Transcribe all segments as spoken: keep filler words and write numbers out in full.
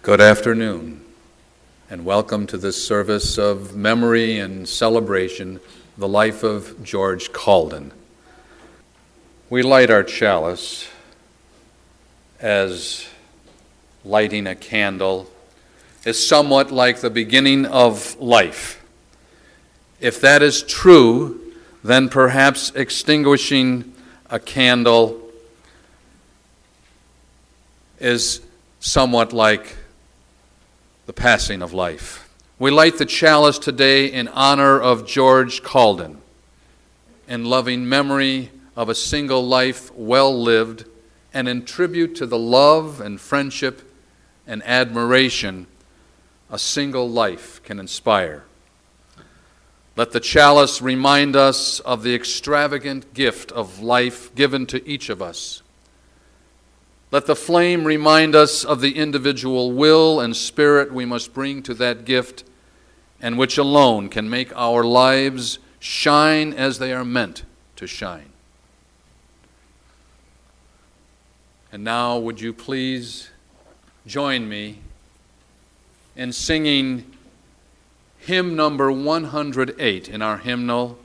Good afternoon, and welcome to this service of memory and celebration of the life of George Calden. We light our chalice as lighting a candle is somewhat like the beginning of life. If that is true, then perhaps extinguishing a candle is somewhat like the passing of life. We light the chalice today in honor of George Calden, in loving memory of a single life well lived, and in tribute to the love and friendship and admiration a single life can inspire. Let the chalice remind us of the extravagant gift of life given to each of us. Let the flame remind us of the individual will and spirit we must bring to that gift, and which alone can make our lives shine as they are meant to shine. And now, would you please join me in singing hymn number one hundred eight in our hymnal,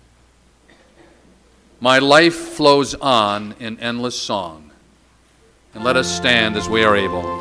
"My Life Flows On in Endless Song." And let us stand as we are able.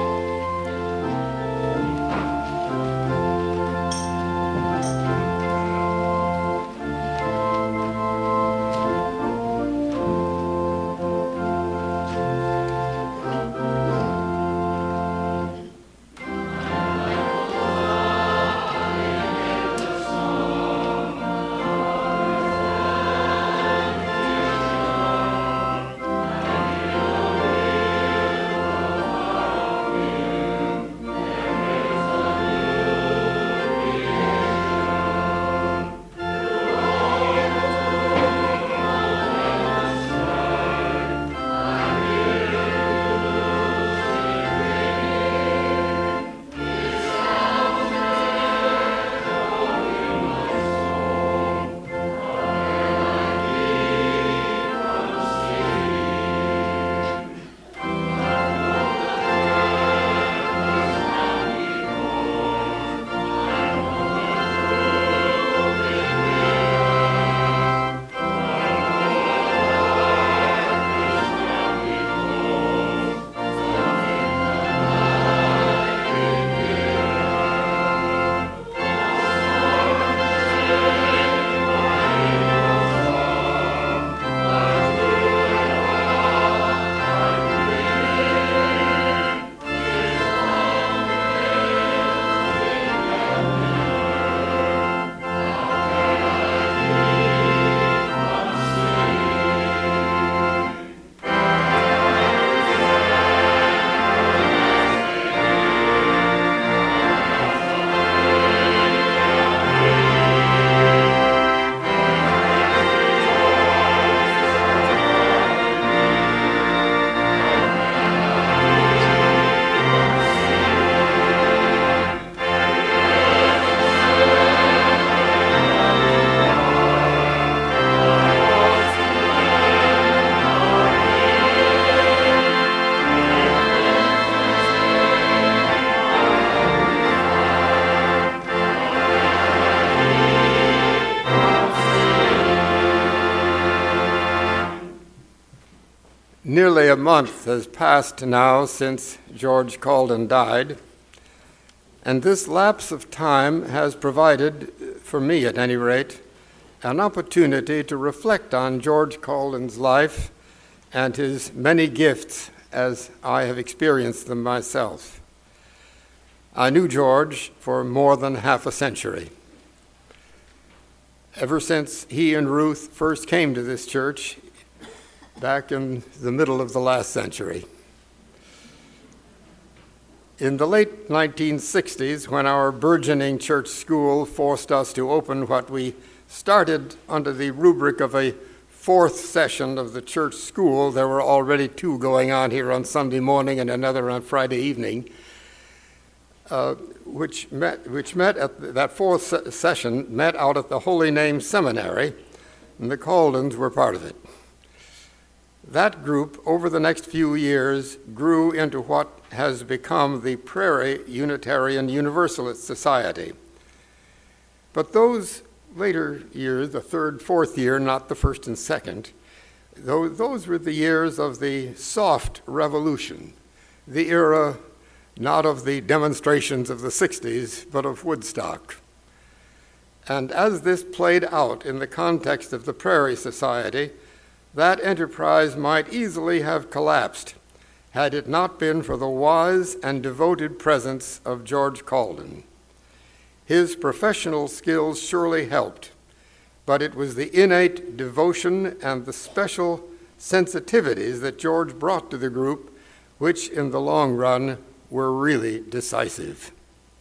Nearly a month has passed now since George Calden died, and this lapse of time has provided, for me at any rate, an opportunity to reflect on George Calden's life and his many gifts as I have experienced them myself. I knew George for more than half a century. Ever since he and Ruth first came to this church, back in the middle of the last century. In the late nineteen sixties, when our burgeoning church school forced us to open what we started under the rubric of a fourth session of the church school, there were already two going on here on Sunday morning and another on Friday evening, uh, which met, which met at that fourth se- session met out at the Holy Name Seminary, and the Caldens were part of it. That group, over the next few years, grew into what has become the Prairie Unitarian Universalist Society. But those later years, the third, fourth year, not the first and second, those were the years of the soft revolution, the era not of the demonstrations of the sixties, but of Woodstock. And as this played out in the context of the Prairie Society, that enterprise might easily have collapsed had it not been for the wise and devoted presence of George Calden. His professional skills surely helped, but it was the innate devotion and the special sensitivities that George brought to the group which, in the long run, were really decisive.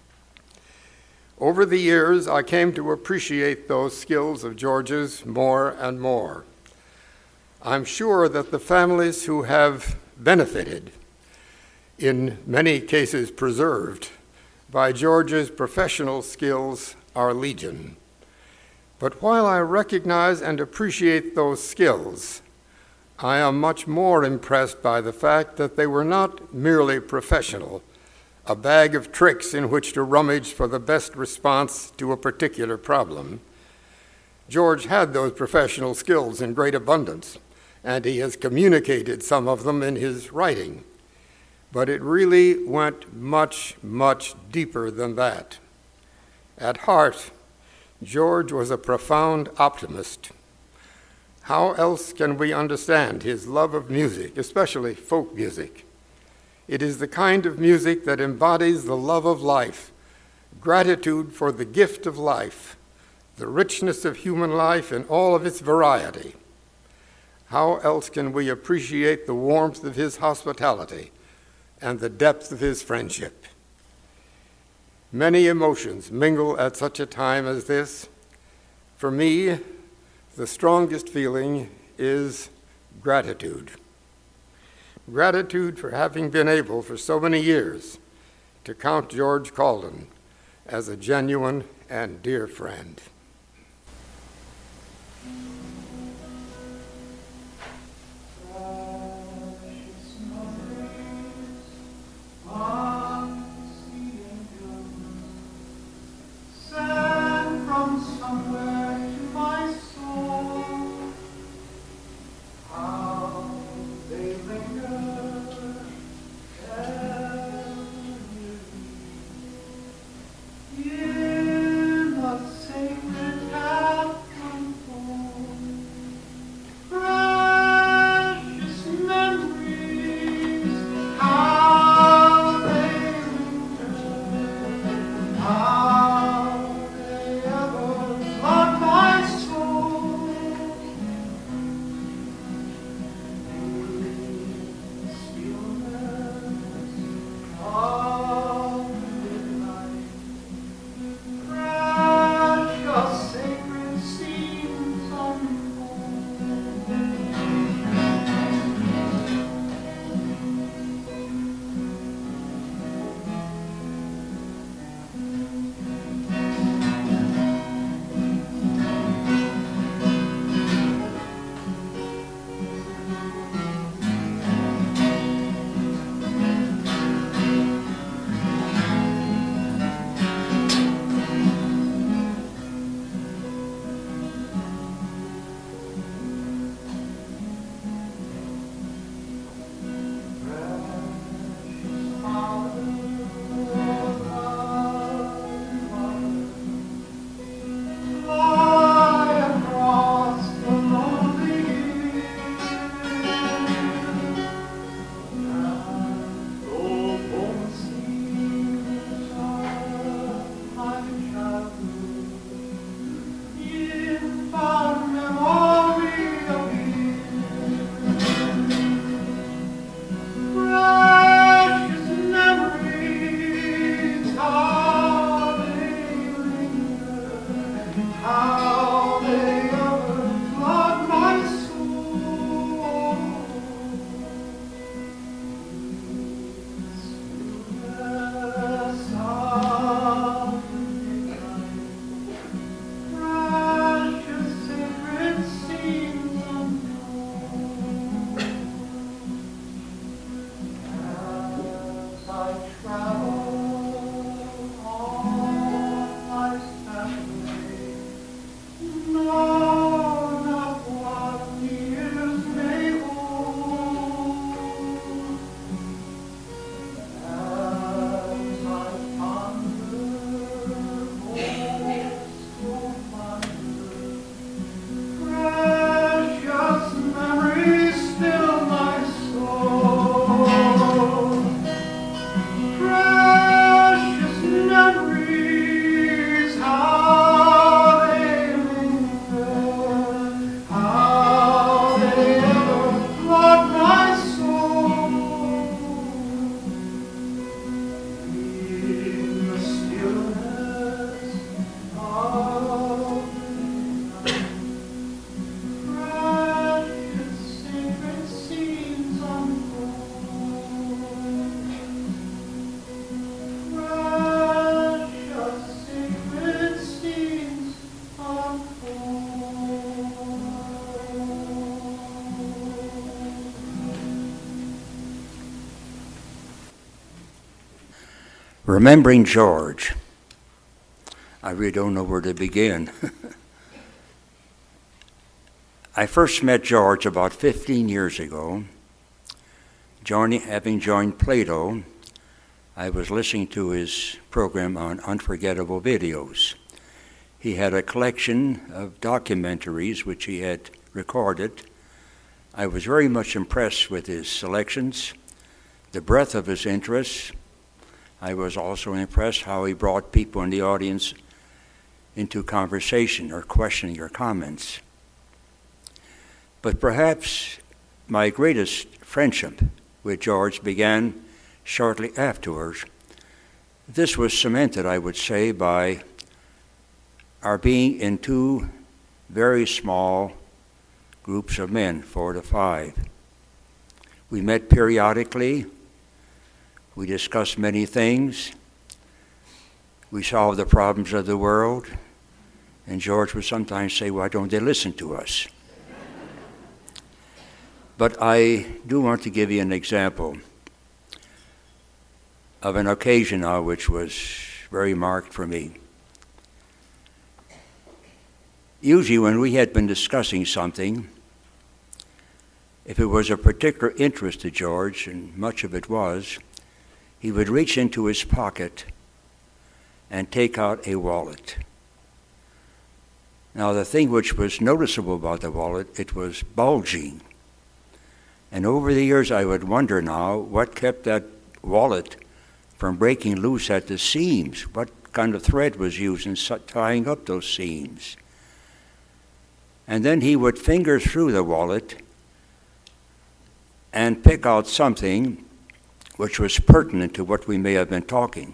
Over the years, I came to appreciate those skills of George's more and more. I'm sure that the families who have benefited, in many cases preserved, by George's professional skills are legion. But while I recognize and appreciate those skills, I am much more impressed by the fact that they were not merely professional, a bag of tricks in which to rummage for the best response to a particular problem. George had those professional skills in great abundance, and he has communicated some of them in his writing. But it really went much, much deeper than that. At heart, George was a profound optimist. How else can we understand his love of music, especially folk music? It is the kind of music that embodies the love of life, gratitude for the gift of life, the richness of human life in all of its variety. How else can we appreciate the warmth of his hospitality and the depth of his friendship? Many emotions mingle at such a time as this. For me, the strongest feeling is gratitude. Gratitude for having been able for so many years to count George Calden as a genuine and dear friend. Remembering George. I really don't know where to begin. I first met George about fifteen years ago. Joining, having joined Plato, I was listening to his program on unforgettable videos. He had a collection of documentaries which he had recorded. I was very much impressed with his selections, the breadth of his interests. I was also impressed how he brought people in the audience into conversation or questioning or comments. But perhaps my greatest friendship with George began shortly afterwards. This was cemented, I would say, by our being in two very small groups of men, four to five. We met periodically. We discussed many things. We solved the problems of the world. And George would sometimes say, why don't they listen to us? But I do want to give you an example of an occasion now which was very marked for me. Usually when we had been discussing something, if it was a particular interest to George, and much of it was, he would reach into his pocket and take out a wallet. Now, the thing which was noticeable about the wallet, it was bulging. And over the years, I would wonder now what kept that wallet from breaking loose at the seams. What kind of thread was used in tying up those seams? And then he would finger through the wallet and pick out something which was pertinent to what we may have been talking.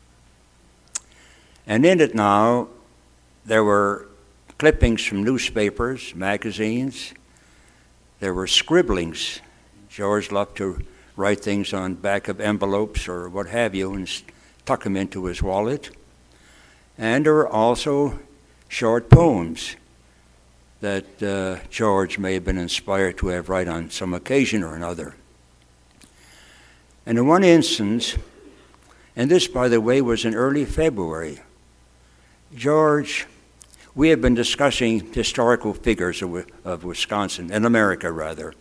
And in it now, there were clippings from newspapers, magazines. There were scribblings. George loved to write things on back of envelopes or what have you and tuck them into his wallet. And there were also short poems that uh, George may have been inspired to have write on some occasion or another. And in one instance, and this, by the way, was in early February, George, we had been discussing historical figures of, of Wisconsin, in America rather.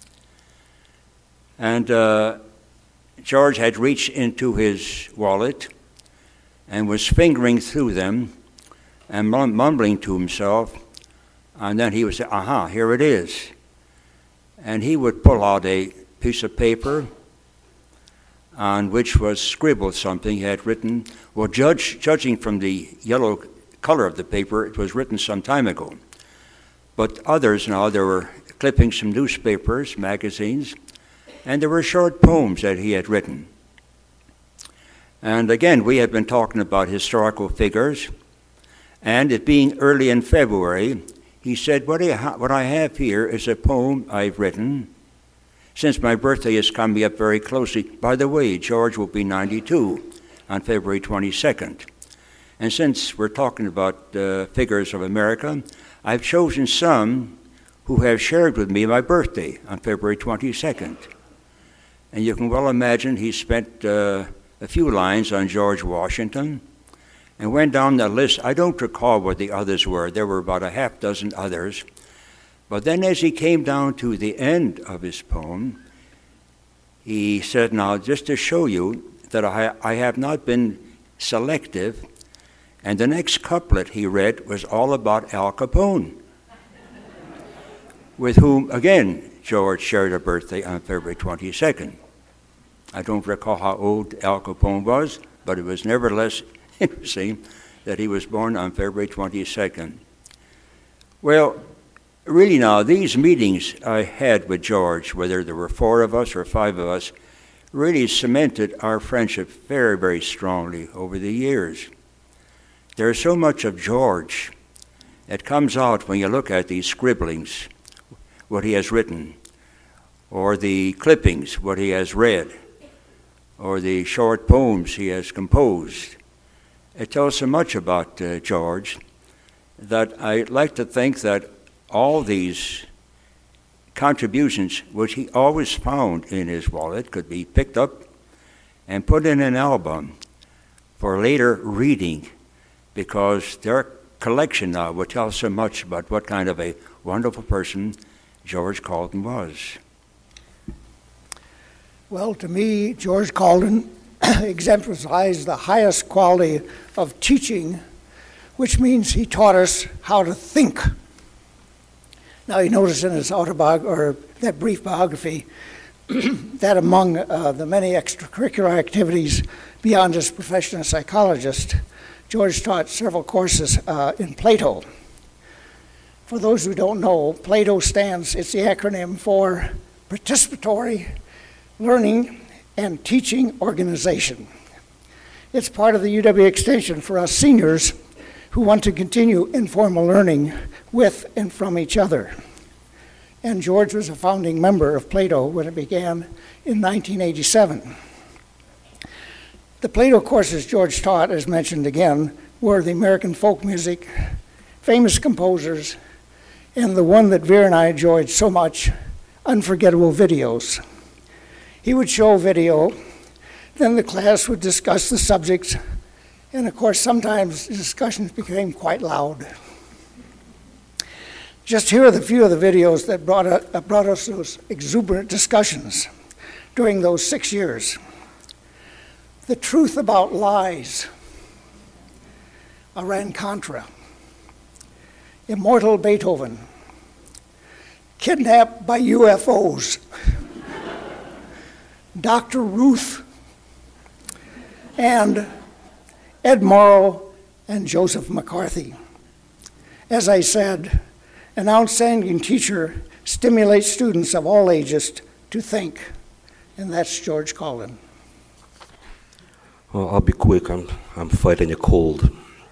And uh, George had reached into his wallet and was fingering through them and mumbling to himself. And then he would say, aha, here it is. And he would pull out a piece of paper on which was scribbled something he had written. Well, judge, judging from the yellow color of the paper, it was written some time ago. But others now, there were clippings from newspapers, magazines, and there were short poems that he had written. And again, we had been talking about historical figures, and it being early in February, he said, what I, ha- what I have here is a poem I've written. Since my birthday is coming up very closely, by the way, George will be ninety-two on February twenty-second. And since we're talking about uh, figures of America, I've chosen some who have shared with me my birthday on February twenty-second. And you can well imagine he spent uh, a few lines on George Washington and went down the list. I don't recall what the others were. There were about a half dozen others. But then as he came down to the end of his poem, he said, now, just to show you that I, I have not been selective, and the next couplet he read was all about Al Capone, with whom, again, George shared a birthday on February twenty-second. I don't recall how old Al Capone was, but it was nevertheless interesting that he was born on February twenty-second. Well, really now, these meetings I had with George, whether there were four of us or five of us, really cemented our friendship very, very strongly over the years. There's so much of George that comes out when you look at these scribblings, what he has written, or the clippings, what he has read, or the short poems he has composed. It tells so much about uh, George that I like to think that all these contributions, which he always found in his wallet, could be picked up and put in an album for later reading, because their collection now will tell so much about what kind of a wonderful person George Calden was. Well, to me, George Calden exemplifies the highest quality of teaching, which means he taught us how to think. Now, you notice in his autobiography, or that brief biography, that among uh, the many extracurricular activities beyond his profession as a psychologist, George taught several courses uh, in Plato. For those who don't know, Plato stands, it's the acronym for Participatory Learning and Teaching Organization. It's part of the U W Extension for us seniors who want to continue informal learning with and from each other. And George was a founding member of Plato when it began in nineteen eighty-seven. The Plato courses George taught, as mentioned again, were the American folk music, famous composers, and the one that Vera and I enjoyed so much, unforgettable videos. He would show video, then the class would discuss the subjects, and of course sometimes the discussions became quite loud. Just here are the few of the videos that brought, uh, brought us those exuberant discussions during those six years. The truth about lies, Iran Contra, Immortal Beethoven, Kidnapped by U F Os, Doctor Ruth, and Ed Morrow and Joseph McCarthy. As I said, an outstanding teacher stimulates students of all ages to think, and that's George Calden. Well, I'll be quick. I'm, I'm fighting a cold.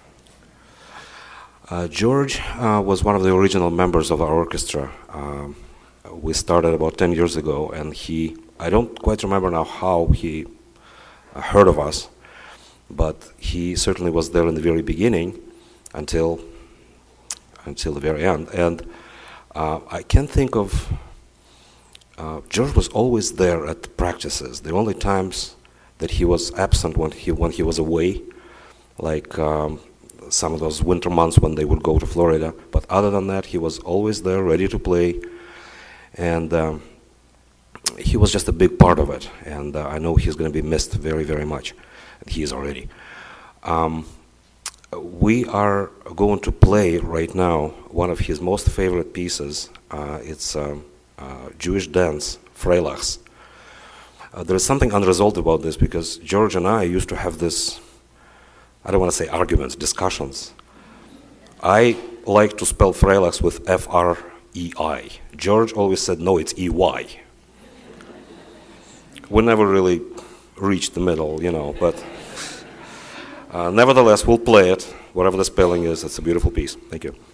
Uh, George uh, was one of the original members of our orchestra. Um, we started about ten years ago, and he, I don't quite remember now how he uh, heard of us, but he certainly was there in the very beginning until until the very end. And uh, I can't think of, uh, George was always there at the practices. The only times that he was absent when he when he was away, like um, some of those winter months when they would go to Florida. But other than that, he was always there, ready to play, and um, he was just a big part of it. And uh, I know he's going to be missed very, very much. He is already. Um, we are going to play right now one of his most favorite pieces. Uh, it's um, uh, Jewish dance, Freilachs. Uh, there is something unresolved about this because George and I used to have this, I don't want to say arguments, discussions. I like to spell Freilachs with F R E I. George always said, no, it's E Y. We never really reached the middle, you know, but uh, nevertheless, we'll play it, whatever the spelling is. It's a beautiful piece. Thank you.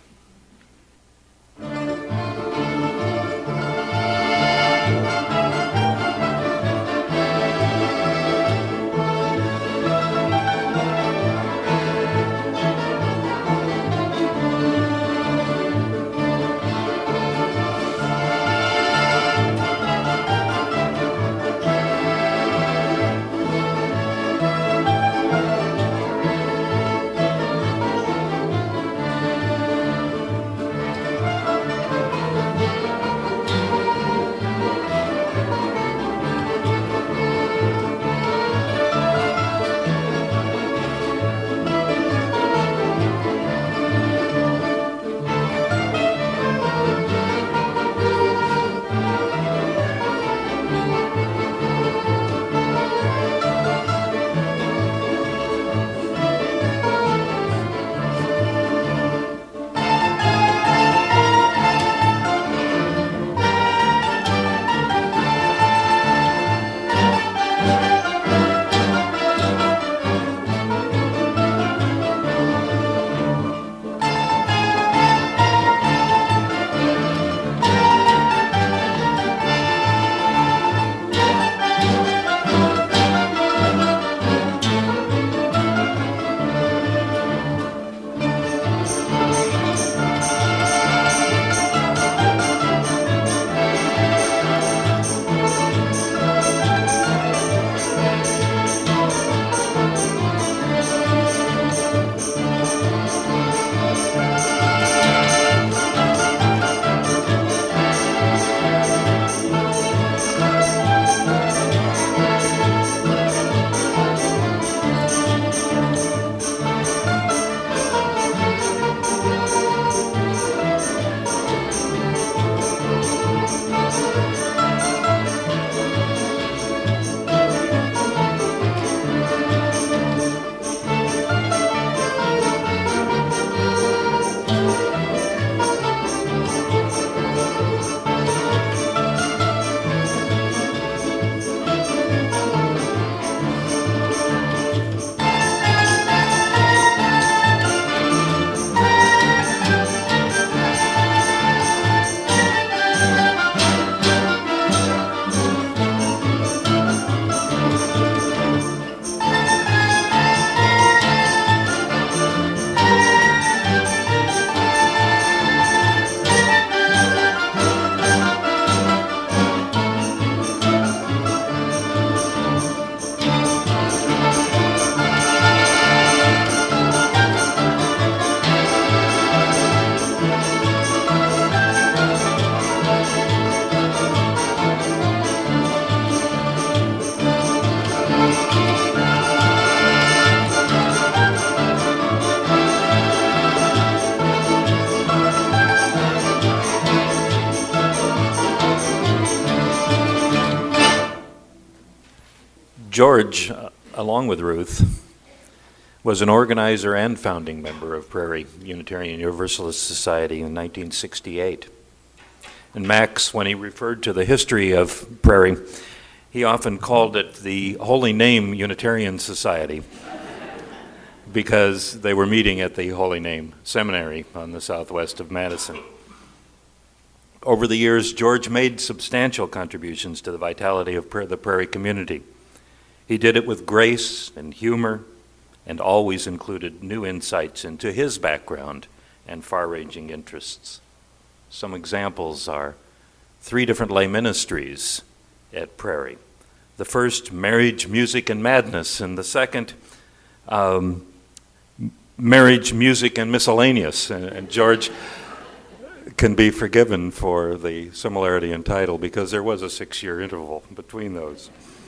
George, uh, along with Ruth, was an organizer and founding member of Prairie Unitarian Universalist Society in nineteen sixty-eight. And Max, when he referred to the history of Prairie, he often called it the Holy Name Unitarian Society because they were meeting at the Holy Name Seminary on the southwest of Madison. Over the years, George made substantial contributions to the vitality of the Prairie community. He did it with grace and humor and always included new insights into his background and far-ranging interests. Some examples are three different lay ministries at Prairie. The first, Marriage, Music, and Madness, and the second, um, Marriage, Music, and Miscellaneous. And, and George can be forgiven for the similarity in title because there was a six-year interval between those.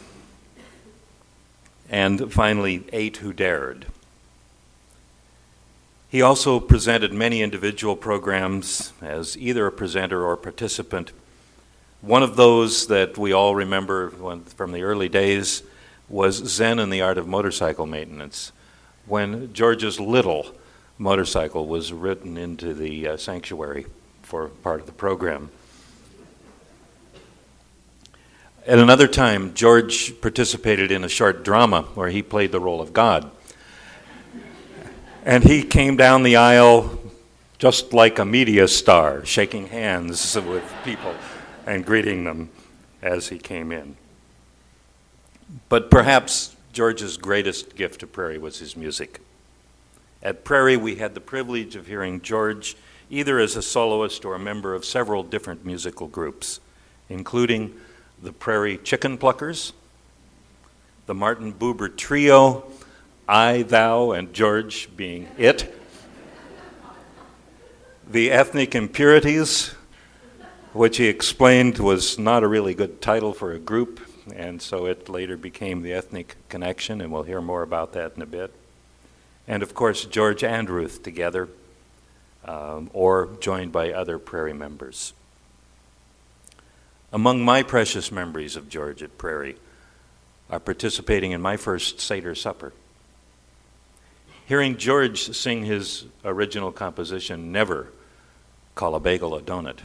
And finally, Eight Who Dared. He also presented many individual programs as either a presenter or participant. One of those that we all remember from the early days was Zen and the Art of Motorcycle Maintenance, when George's little motorcycle was written into the uh, sanctuary for part of the program. At another time, George participated in a short drama where he played the role of God. And he came down the aisle just like a media star, shaking hands with people and greeting them as he came in. But perhaps George's greatest gift to Prairie was his music. At Prairie, we had the privilege of hearing George either as a soloist or a member of several different musical groups, including the Prairie Chicken Pluckers, the Martin Buber Trio, I, Thou, and George being it, the Ethnic Impurities, which he explained was not a really good title for a group, and so it later became the Ethnic Connection, and we'll hear more about that in a bit. And of course, George and Ruth together, um, or joined by other Prairie members. Among my precious memories of George at Prairie are participating in my first Seder supper. Hearing George sing his original composition, Never Call a Bagel a Donut.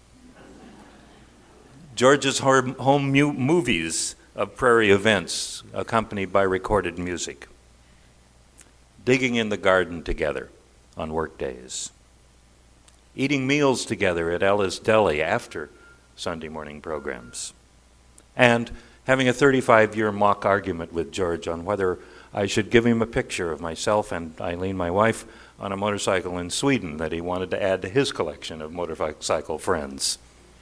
George's home mu- movies of Prairie events accompanied by recorded music. Digging in the garden together on work days. Eating meals together at Ella's Deli after Sunday morning programs. And having a thirty-five-year mock argument with George on whether I should give him a picture of myself and Eileen, my wife, on a motorcycle in Sweden that he wanted to add to his collection of motorcycle friends.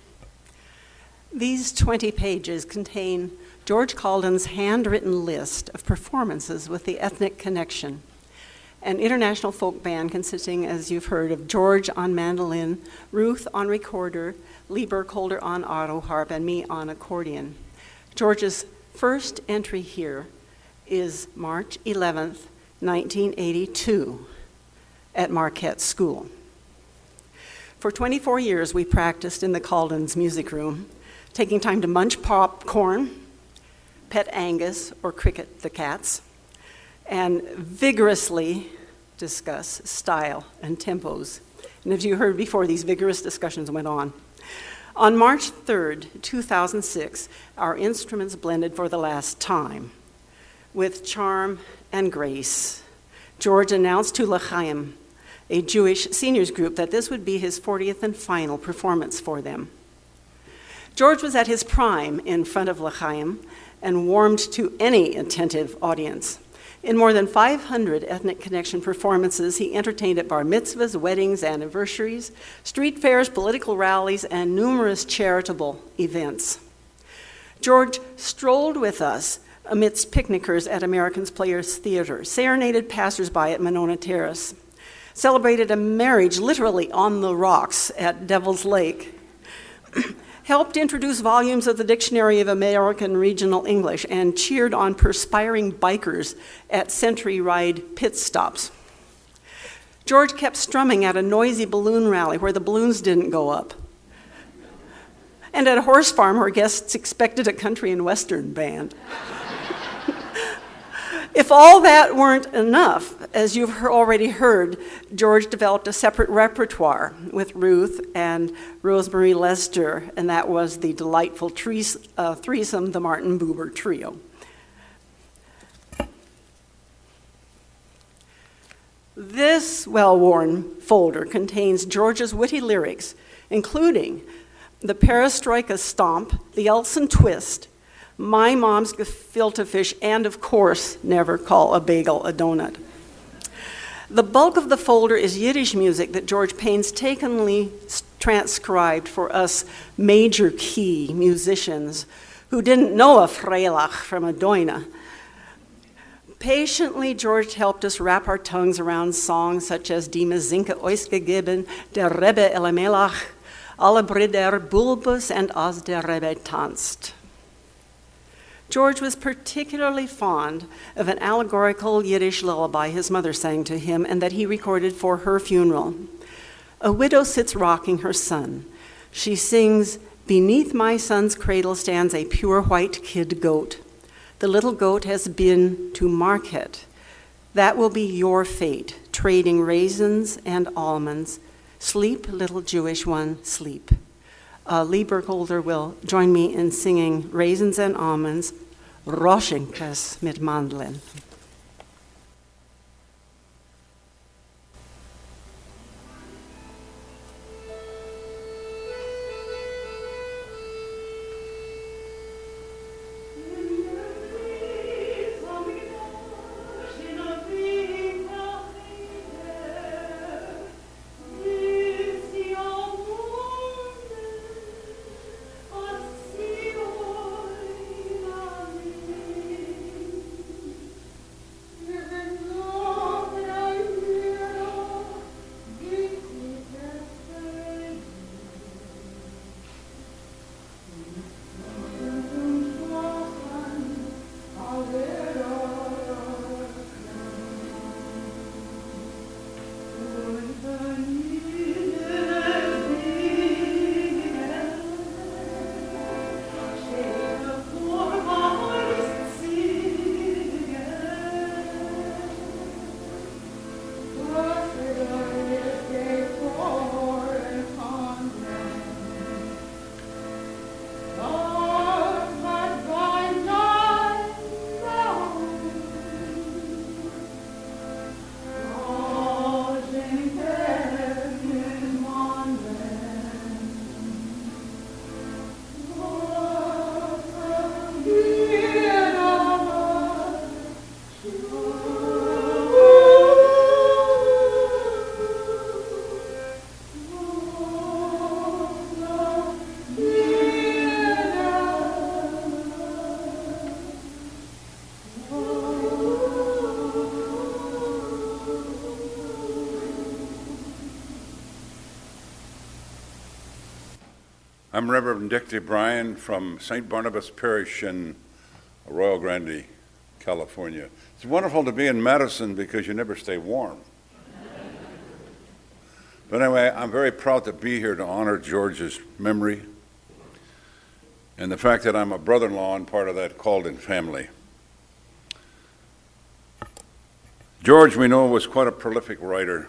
These twenty pages contain George Calden's handwritten list of performances with the Ethnic Connection, an international folk band consisting, as you've heard, of George on mandolin, Ruth on recorder, Lee Burkholder on auto harp, and me on accordion. George's first entry here is March eleventh, nineteen eighty-two, at Marquette School. For twenty-four years, we practiced in the Calden's music room, taking time to munch popcorn, pet Angus, or cricket the cats, and vigorously discuss style and tempos. And as you heard before, these vigorous discussions went on. On March third, two thousand six, our instruments blended for the last time. With charm and grace, George announced to L'Chaim, a Jewish seniors group, that this would be his fortieth and final performance for them. George was at his prime in front of L'Chaim and warmed to any attentive audience. In more than five hundred Ethnic Connection performances, he entertained at bar mitzvahs, weddings, anniversaries, street fairs, political rallies, and numerous charitable events. George strolled with us amidst picnickers at Americans Players Theater, serenaded passersby at Monona Terrace, celebrated a marriage literally on the rocks at Devil's Lake, helped introduce volumes of the Dictionary of American Regional English, and cheered on perspiring bikers at Century Ride pit stops. George kept strumming at a noisy balloon rally where the balloons didn't go up, and at a horse farm where guests expected a country and western band. If all that weren't enough, as you've he- already heard, George developed a separate repertoire with Ruth and Rosemary Lester, and that was the delightful threes- uh, threesome, the Martin Buber Trio. This well-worn folder contains George's witty lyrics, including the Perestroika Stomp, the Elson Twist, My Mom's Gefilte Fish, and of course, never call a bagel a donut. The bulk of the folder is Yiddish music that George painstakingly transcribed for us major key musicians who didn't know a Freilach from a Doina. Patiently, George helped us wrap our tongues around songs such as Die Mazinke Ausgegeben, Der Rebbe Elimelach, Alle Brider Bulbus, and As der Rebbe tanzt. George was particularly fond of an allegorical Yiddish lullaby his mother sang to him and that he recorded for her funeral. A widow sits rocking her son. She sings, "Beneath my son's cradle stands a pure white kid goat. The little goat has been to market. That will be your fate, trading raisins and almonds. Sleep, little Jewish one, sleep." Uh, Lee Burkholder will join me in singing Raisins and Almonds, Roschinkes mit Mandeln. I'm Reverend Dick DeBryan from Saint Barnabas Parish in Arroyo Grande, California. It's wonderful to be in Madison because you never stay warm. But anyway, I'm very proud to be here to honor George's memory and the fact that I'm a brother-in-law and part of that Calden family. George, we know, was quite a prolific writer.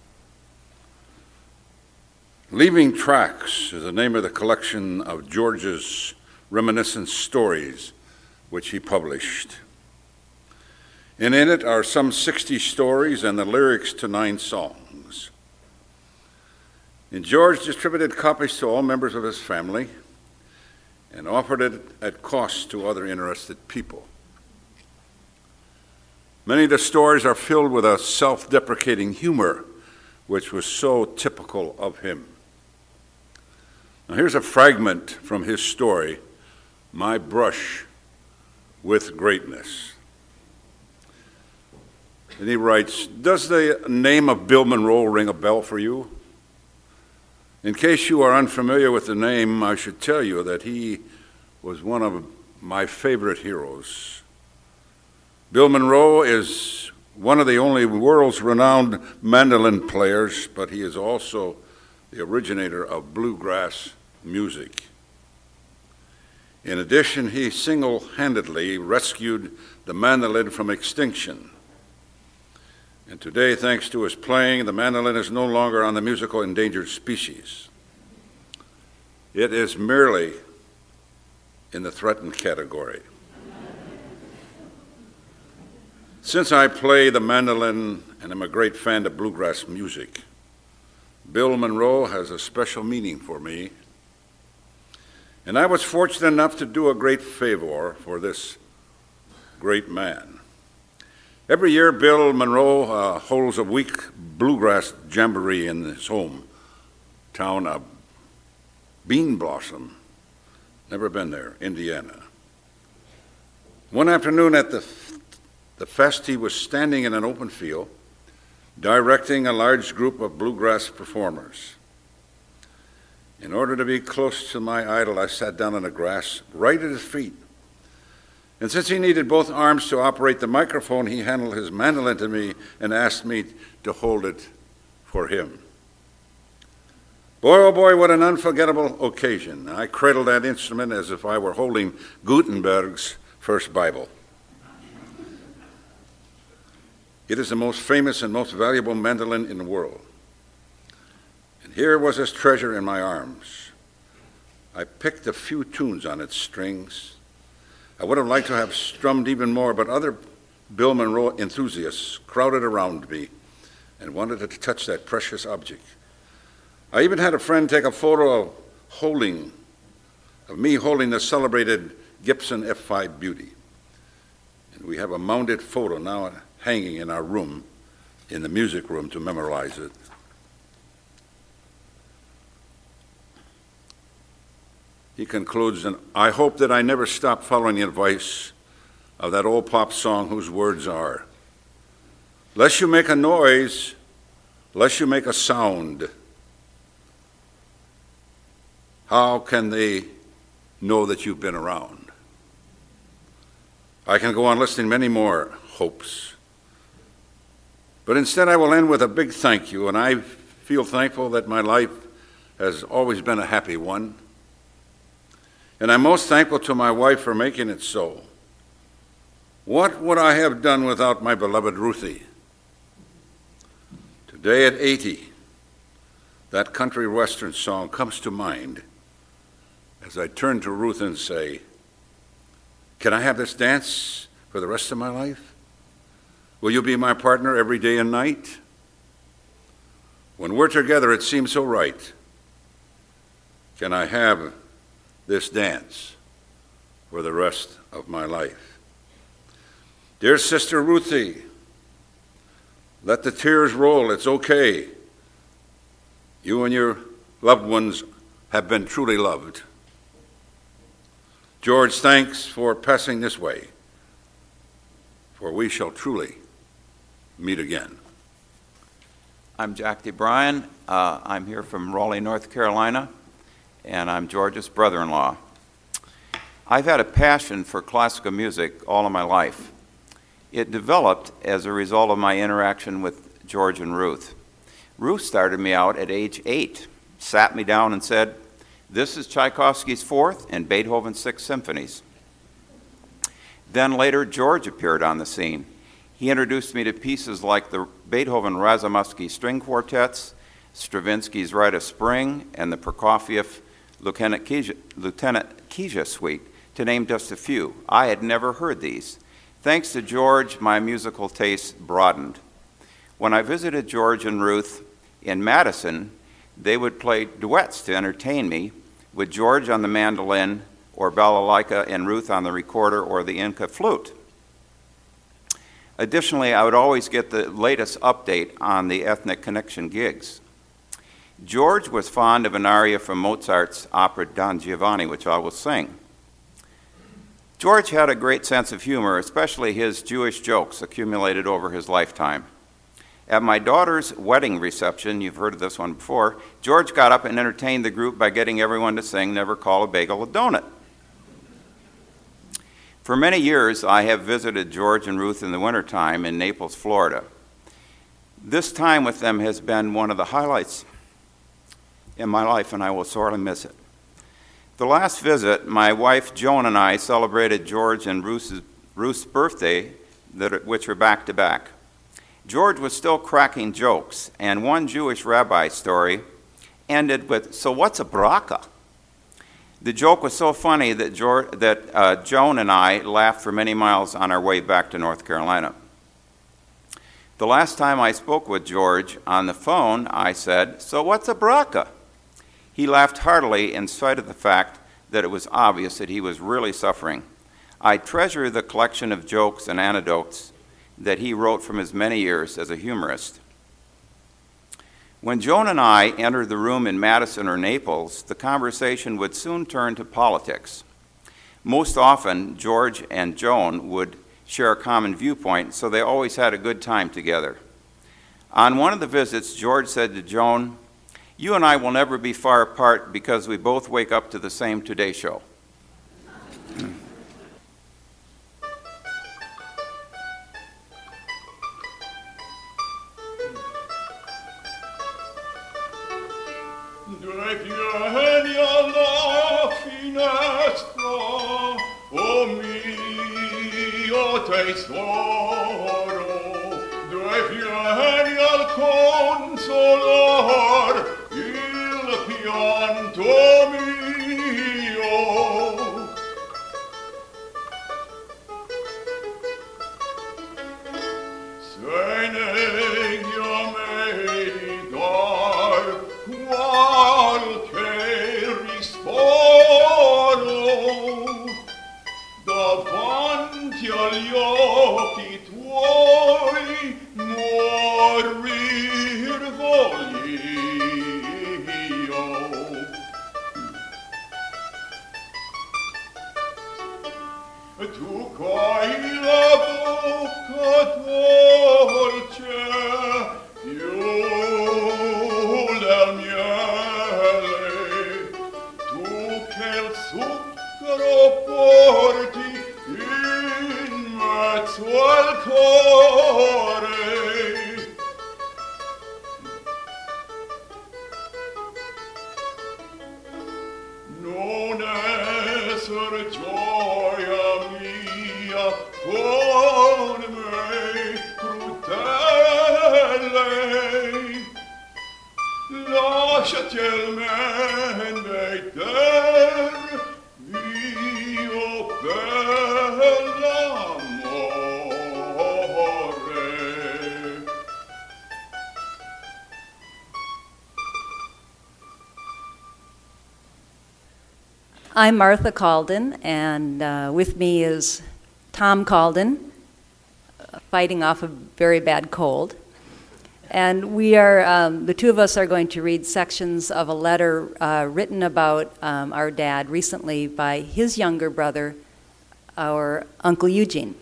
Leaving Tracks is the name of the collection of George's reminiscent stories, which he published. And in it are some sixty stories and the lyrics to nine songs. And George distributed copies to all members of his family and offered it at cost to other interested people. Many of the stories are filled with a self-deprecating humor, which was so typical of him. Now here's a fragment from his story, My Brush with Greatness. And he writes, "Does the name of Bill Monroe ring a bell for you? In case you are unfamiliar with the name, I should tell you that he was one of my favorite heroes. Bill Monroe is one of the only world's renowned mandolin players, but he is also the originator of bluegrass music. In addition, he single-handedly rescued the mandolin from extinction. And today, thanks to his playing, the mandolin is no longer on the musical endangered species. It is merely in the threatened category. Since I play the mandolin and am a great fan of bluegrass music, Bill Monroe has a special meaning for me. And I was fortunate enough to do a great favor for this great man. Every year, Bill Monroe uh, holds a week bluegrass jamboree in his home town of Bean Blossom, never been there, Indiana. One afternoon at the, the fest, he was standing in an open field, directing a large group of bluegrass performers. In order to be close to my idol, I sat down on the grass right at his feet. And since he needed both arms to operate the microphone, he handed his mandolin to me and asked me to hold it for him. Boy, oh boy, what an unforgettable occasion. I cradled that instrument as if I were holding Gutenberg's first Bible. It is the most famous and most valuable mandolin in the world. And here was his treasure in my arms. I picked a few tunes on its strings. I would have liked to have strummed even more, but other Bill Monroe enthusiasts crowded around me and wanted to touch that precious object. I even had a friend take a photo of holding, of me holding the celebrated Gibson F five Beauty. And we have a mounted photo now hanging in our room, in the music room, to memorialize it. He concludes, and I hope that I never stop following the advice of that old pop song whose words are, lest you make a noise, lest you make a sound, how can they know that you've been around? I can go on listing many more hopes. But instead I will end with a big thank you, and I feel thankful that my life has always been a happy one. And I'm most thankful to my wife for making it so. What would I have done without my beloved Ruthie? Today at eighty, that country western song comes to mind as I turn to Ruth and say, can I have this dance for the rest of my life? Will you be my partner every day and night? When we're together, it seems so right. Can I have this dance for the rest of my life? Dear Sister Ruthie, let the tears roll. It's okay. You and your loved ones have been truly loved. George, thanks for passing this way, for we shall truly meet again. I'm Jack DeBryan. Uh, I'm here from Raleigh, North Carolina, and I'm George's brother-in-law. I've had a passion for classical music all of my life. It developed as a result of my interaction with George and Ruth. Ruth started me out at age eight, sat me down and said, this is Tchaikovsky's Fourth and Beethoven's Sixth Symphonies. Then later, George appeared on the scene. He introduced me to pieces like the Beethoven Razumovsky String Quartets, Stravinsky's Rite of Spring, and the Prokofiev Lieutenant Kija, Lieutenant Kija Suite, to name just a few. I had never heard these. Thanks to George, my musical taste broadened. When I visited George and Ruth in Madison, they would play duets to entertain me, with George on the mandolin, or balalaika and Ruth on the recorder or the Inca flute. Additionally, I would always get the latest update on the Ethnic Connection gigs. George was fond of an aria from Mozart's opera Don Giovanni, which I will sing. George had a great sense of humor, especially his Jewish jokes accumulated over his lifetime. At my daughter's wedding reception, you've heard of this one before, George got up and entertained the group by getting everyone to sing Never Call a Bagel a Donut. For many years, I have visited George and Ruth in the wintertime in Naples, Florida. This time with them has been one of the highlights in my life, and I will sorely miss it. The last visit, my wife Joan and I celebrated George and Ruth's, Ruth's birthday, that, which were back to back. George was still cracking jokes, and one Jewish rabbi story ended with, "So what's a bracha?" The joke was so funny that, George, that uh, Joan and I laughed for many miles on our way back to North Carolina. The last time I spoke with George on the phone, I said, "So what's a bracha?" He laughed heartily in spite of the fact that it was obvious that he was really suffering. I treasure the collection of jokes and anecdotes that he wrote from his many years as a humorist. When Joan and I entered the room in Madison or Naples, the conversation would soon turn to politics. Most often, George and Joan would share a common viewpoint, so they always had a good time together. On one of the visits, George said to Joan, "You and I will never be far apart because we both wake up to the same Today Show." Vieni alla finestra, o mio tesoro, vieni al consolar il pianto mio. Se negli a me di dar qualche ristoro, davanti agli occhi tuoi morir voglio. Tu c'hai la bocca dolce, più del miele, tu che il zucchero porti in mezzo al cuore. Non esser gioia mia con me crudele, lasciati almen der mio bell'amore. I'm Martha Calden, and uh, with me is Tom Calden, uh, fighting off a very bad cold. And we are, um, the two of us are going to read sections of a letter uh, written about um, our dad recently by his younger brother, our Uncle Eugene.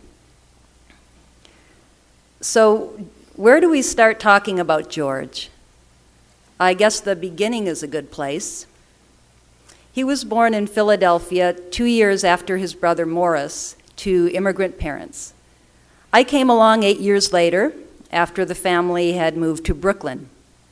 So, where do we start talking about George? I guess the beginning is a good place. He was born in Philadelphia two years after his brother Morris to immigrant parents. I came along eight years later, after the family had moved to Brooklyn.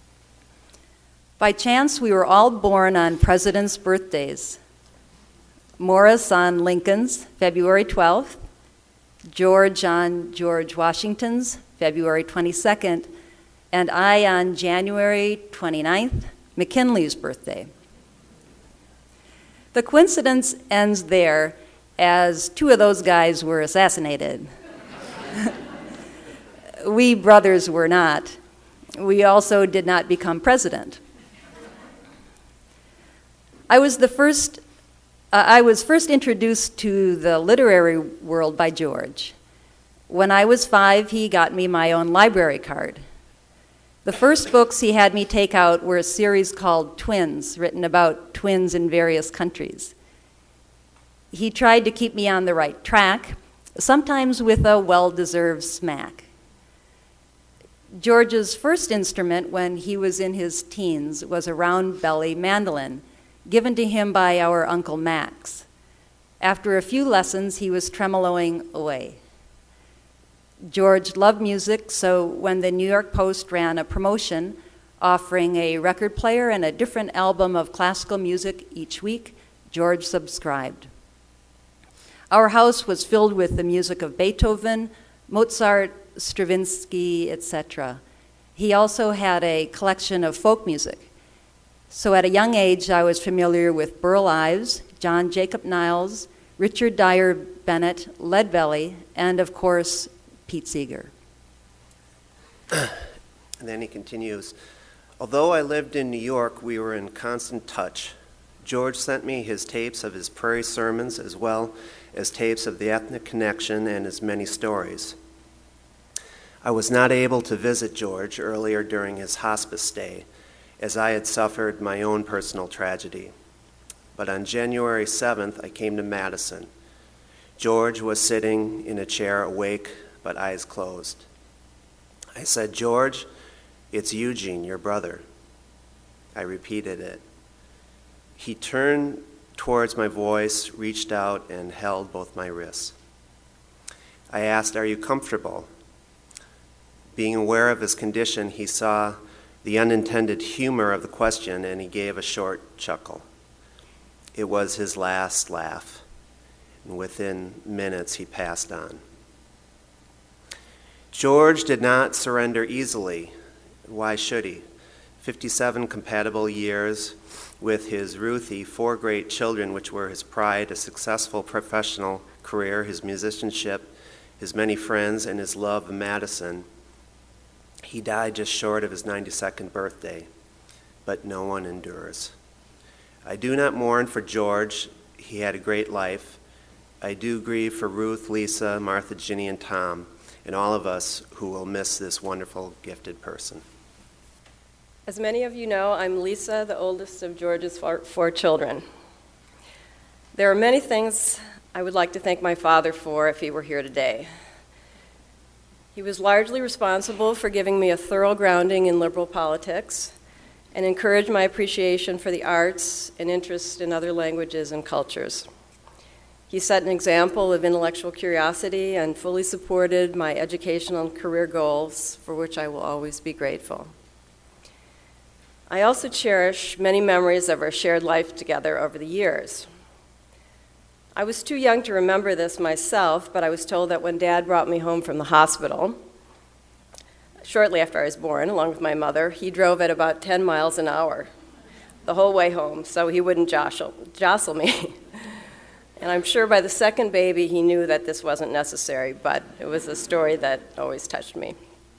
By chance, we were all born on presidents' birthdays. Morris on Lincoln's, February twelfth, George on George Washington's, February twenty-second, and I on January twenty-ninth, McKinley's birthday. The coincidence ends there, as two of those guys were assassinated. We brothers were not. We also did not become president. I was the first, uh, I was first introduced to the literary world by George. When I was five, he got me my own library card. The first books he had me take out were a series called Twins, written about twins in various countries. He tried to keep me on the right track, sometimes with a well-deserved smack. George's first instrument when he was in his teens was a round belly mandolin, given to him by our Uncle Max. After a few lessons, he was tremoloing away. George loved music, so when the New York Post ran a promotion offering a record player and a different album of classical music each week, George subscribed. Our house was filled with the music of Beethoven, Mozart, Stravinsky, et cetera. He also had a collection of folk music. So at a young age, I was familiar with Burl Ives, John Jacob Niles, Richard Dyer Bennett, Leadbelly, and of course, Pete Seeger. And then he continues, although I lived in New York, we were in constant touch. George sent me his tapes of his prairie sermons as well as tapes of the Ethnic Connection and his many stories. I was not able to visit George earlier during his hospice stay, as I had suffered my own personal tragedy. But on January seventh, I came to Madison. George was sitting in a chair, awake but eyes closed. I said, George, it's Eugene, your brother. I repeated it. He turned towards my voice, reached out, and held both my wrists. I asked, are you comfortable? Being aware of his condition, he saw the unintended humor of the question, and he gave a short chuckle. It was his last laugh, and within minutes he passed on. George did not surrender easily. Why should he? fifty-seven compatible years with his Ruthie, four great children which were his pride, a successful professional career, his musicianship, his many friends, and his love of Madison. He died just short of his ninety-second birthday, but no one endures. I do not mourn for George. He had a great life. I do grieve for Ruth, Lisa, Martha, Ginny, and Tom, and all of us who will miss this wonderful, gifted person. As many of you know, I'm Lisa, the oldest of George's four, four children. There are many things I would like to thank my father for if he were here today. He was largely responsible for giving me a thorough grounding in liberal politics and encouraged my appreciation for the arts and interest in other languages and cultures. He set an example of intellectual curiosity and fully supported my educational and career goals, for which I will always be grateful. I also cherish many memories of our shared life together over the years. I was too young to remember this myself, but I was told that when Dad brought me home from the hospital, shortly after I was born, along with my mother, he drove at about ten miles an hour the whole way home so he wouldn't jostle, jostle me. And I'm sure by the second baby he knew that this wasn't necessary, but it was a story that always touched me.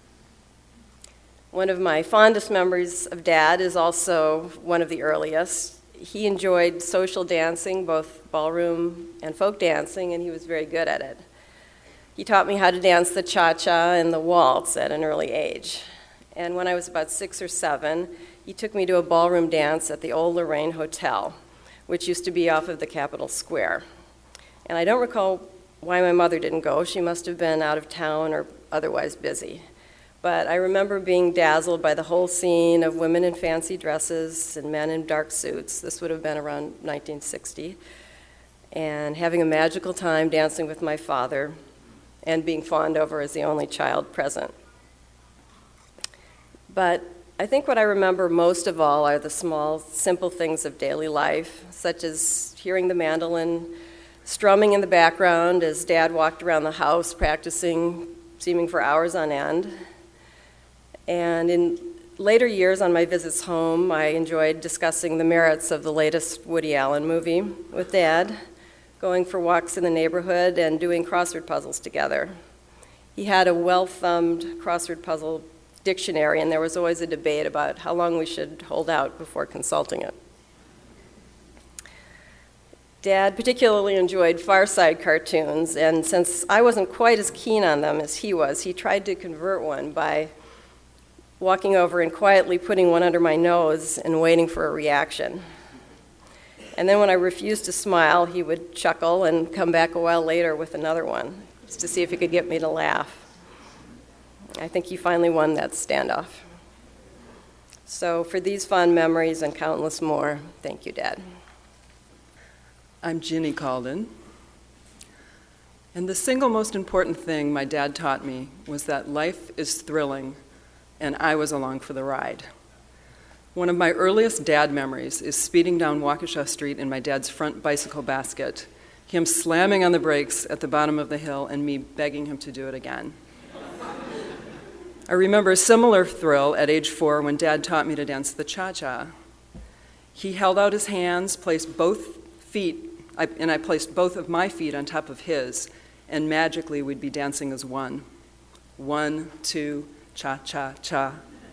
One of my fondest memories of Dad is also one of the earliest. He enjoyed social dancing, both ballroom and folk dancing, and he was very good at it. He taught me how to dance the cha-cha and the waltz at an early age. And when I was about six or seven, he took me to a ballroom dance at the old Lorraine Hotel, which used to be off of the Capitol Square. And I don't recall why my mother didn't go. She must have been out of town or otherwise busy. But I remember being dazzled by the whole scene of women in fancy dresses and men in dark suits. This would have been around nineteen sixty. And having a magical time dancing with my father and being fawned over as the only child present. But I think what I remember most of all are the small, simple things of daily life, such as hearing the mandolin strumming in the background as Dad walked around the house practicing, seeming for hours on end. And in later years on my visits home, I enjoyed discussing the merits of the latest Woody Allen movie with Dad, going for walks in the neighborhood and doing crossword puzzles together. He had a well-thumbed crossword puzzle dictionary, and there was always a debate about how long we should hold out before consulting it. Dad particularly enjoyed Far Side cartoons, and since I wasn't quite as keen on them as he was, he tried to convert one by walking over and quietly putting one under my nose and waiting for a reaction. And then when I refused to smile, he would chuckle and come back a while later with another one, just to see if he could get me to laugh. I think he finally won that standoff. So for these fond memories and countless more, thank you, Dad. I'm Ginny Calden. And the single most important thing my dad taught me was that life is thrilling, and I was along for the ride. One of my earliest dad memories is speeding down Waukesha Street in my dad's front bicycle basket, him slamming on the brakes at the bottom of the hill and me begging him to do it again. I remember a similar thrill at age four when Dad taught me to dance the cha-cha. He held out his hands, placed both feet, I, and I placed both of my feet on top of his, and magically we'd be dancing as one. One, two, cha-cha-cha.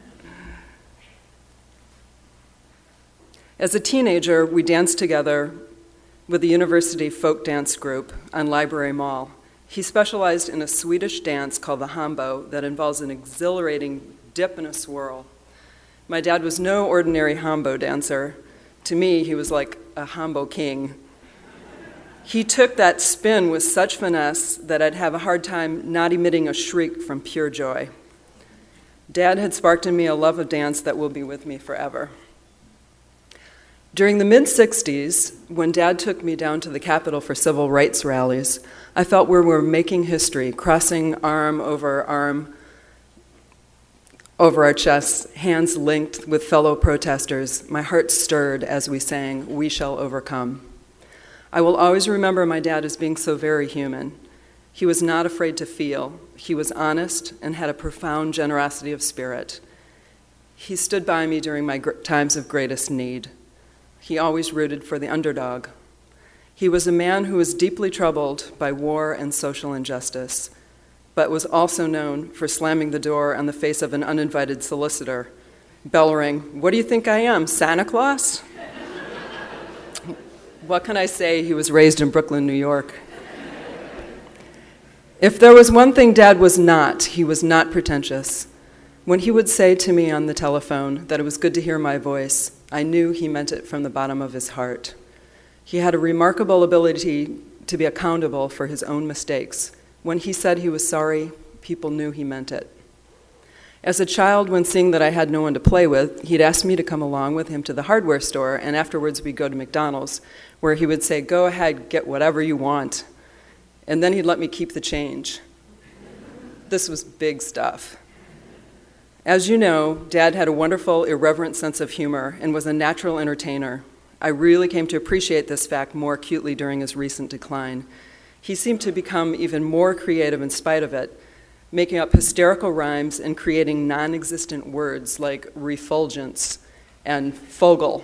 As a teenager, we danced together with the university folk dance group on Library Mall. He specialized in a Swedish dance called the hambo that involves an exhilarating dip and a swirl. My dad was no ordinary hambo dancer. To me, he was like a hambo king. He took that spin with such finesse that I'd have a hard time not emitting a shriek from pure joy. Dad had sparked in me a love of dance that will be with me forever. During the mid-sixties, when Dad took me down to the Capitol for civil rights rallies, I felt we were making history, crossing arm over arm over our chests, hands linked with fellow protesters. My heart stirred as we sang, "We Shall Overcome." I will always remember my dad as being so very human. He was not afraid to feel. He was honest and had a profound generosity of spirit. He stood by me during my gr- times of greatest need. He always rooted for the underdog. He was a man who was deeply troubled by war and social injustice, but was also known for slamming the door on the face of an uninvited solicitor, bellowing, "What do you think I am, Santa Claus?" What can I say? He was raised in Brooklyn, New York. If there was one thing Dad was not, he was not pretentious. When he would say to me on the telephone that it was good to hear my voice, I knew he meant it from the bottom of his heart. He had a remarkable ability to be accountable for his own mistakes. When he said he was sorry, people knew he meant it. As a child, when seeing that I had no one to play with, he'd ask me to come along with him to the hardware store, and afterwards we'd go to McDonald's, where he would say, "Go ahead, get whatever you want." And then he'd let me keep the change. This was big stuff. As you know, Dad had a wonderful, irreverent sense of humor and was a natural entertainer. I really came to appreciate this fact more acutely during his recent decline. He seemed to become even more creative in spite of it, making up hysterical rhymes and creating non-existent words like refulgence and fogel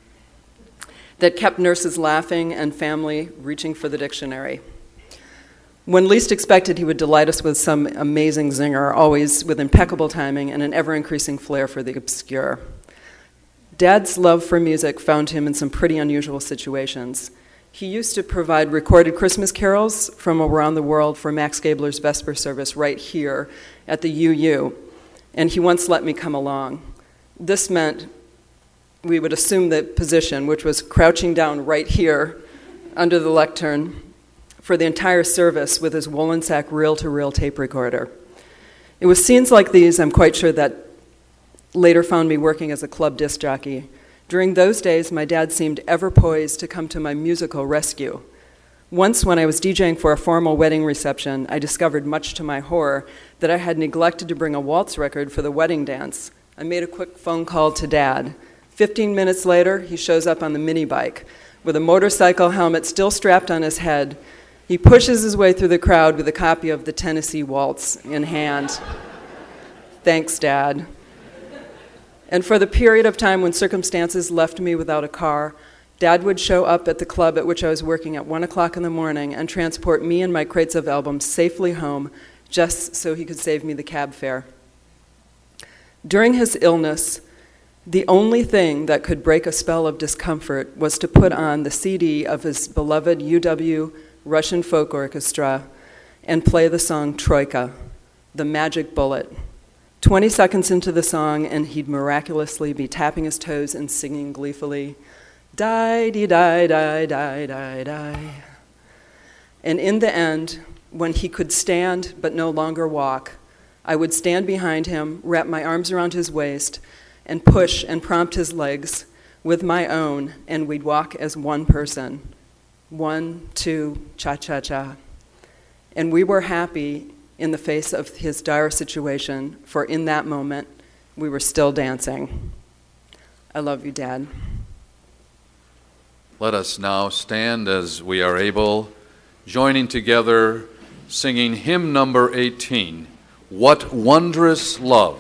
that kept nurses laughing and family reaching for the dictionary. When least expected, he would delight us with some amazing zinger, always with impeccable timing and an ever-increasing flair for the obscure. Dad's love for music found him in some pretty unusual situations. He used to provide recorded Christmas carols from around the world for Max Gabler's Vesper service right here at the U U, and he once let me come along. This meant we would assume the position, which was crouching down right here under the lectern, for the entire service with his woolen sack reel-to-reel tape recorder. It was scenes like these, I'm quite sure, that later found me working as a club disc jockey. During those days, my dad seemed ever poised to come to my musical rescue. Once, when I was DJing for a formal wedding reception, I discovered, much to my horror, that I had neglected to bring a waltz record for the wedding dance. I made a quick phone call to Dad. Fifteen minutes later, he shows up on the mini bike with a motorcycle helmet still strapped on his head. He pushes his way through the crowd with a copy of the Tennessee Waltz in hand. Thanks, Dad. And for the period of time when circumstances left me without a car, Dad would show up at the club at which I was working at one o'clock in the morning and transport me and my crates of albums safely home just so he could save me the cab fare. During his illness, the only thing that could break a spell of discomfort was to put on the C D of his beloved U W Russian Folk Orchestra and play the song Troika, the magic bullet. Twenty seconds into the song, and he'd miraculously be tapping his toes and singing gleefully, die-dee-die-die-die-die-die. And in the end, when he could stand but no longer walk, I would stand behind him, wrap my arms around his waist, and push and prompt his legs with my own, and we'd walk as one person. One, two, cha-cha-cha. And we were happy in the face of his dire situation, for in that moment, we were still dancing. I love you, Dad. Let us now stand as we are able, joining together, singing hymn number eighteen, What Wondrous Love.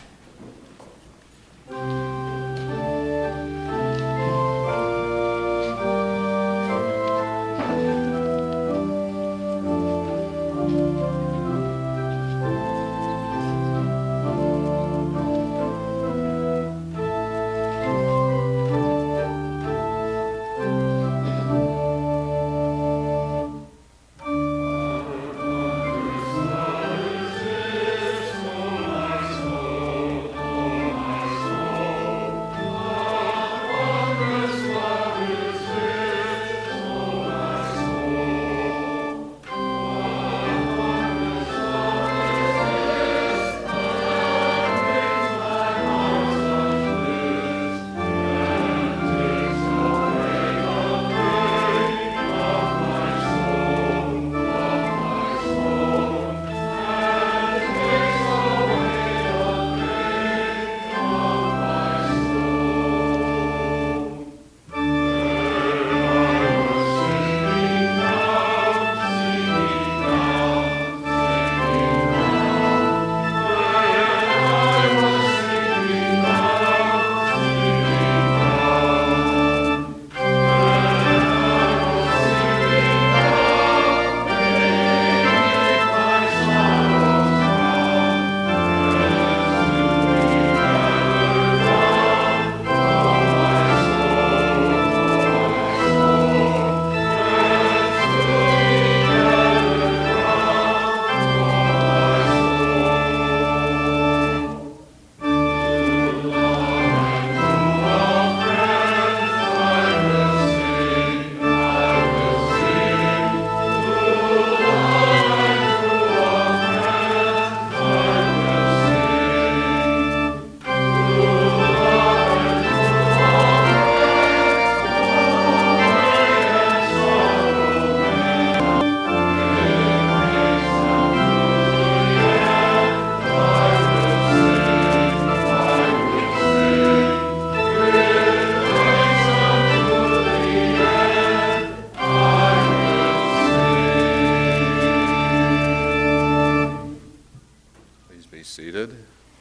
Seated.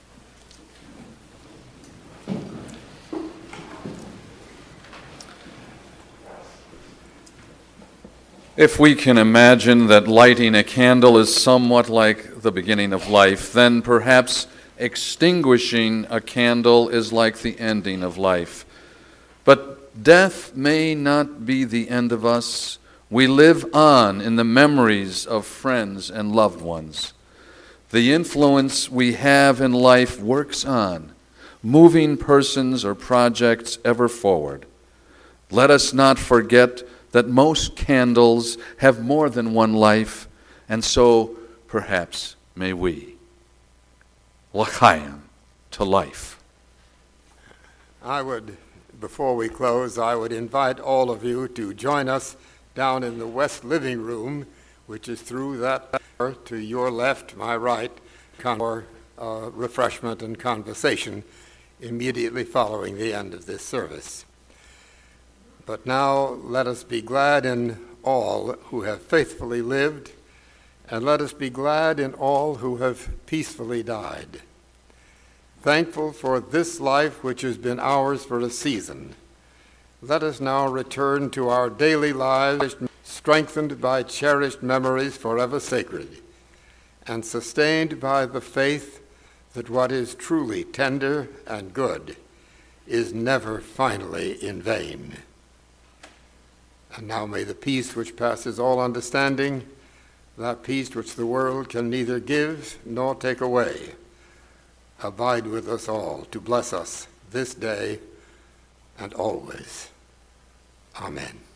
If we can imagine that lighting a candle is somewhat like the beginning of life, then perhaps extinguishing a candle is like the ending of life. But death may not be the end of us. We live on in the memories of friends and loved ones. The influence we have in life works on, moving persons or projects ever forward. Let us not forget that most candles have more than one life, and so perhaps may we. L'chaim, to life. I would, before we close, I would invite all of you to join us down in the West Living Room, which is through that door to your left, my right, for uh, refreshment and conversation immediately following the end of this service. But now let us be glad in all who have faithfully lived, and let us be glad in all who have peacefully died. Thankful for this life which has been ours for a season, let us now return to our daily lives, strengthened by cherished memories forever sacred, and sustained by the faith that what is truly tender and good is never finally in vain. And now may the peace which passes all understanding, that peace which the world can neither give nor take away, abide with us all to bless us this day and always. Amen.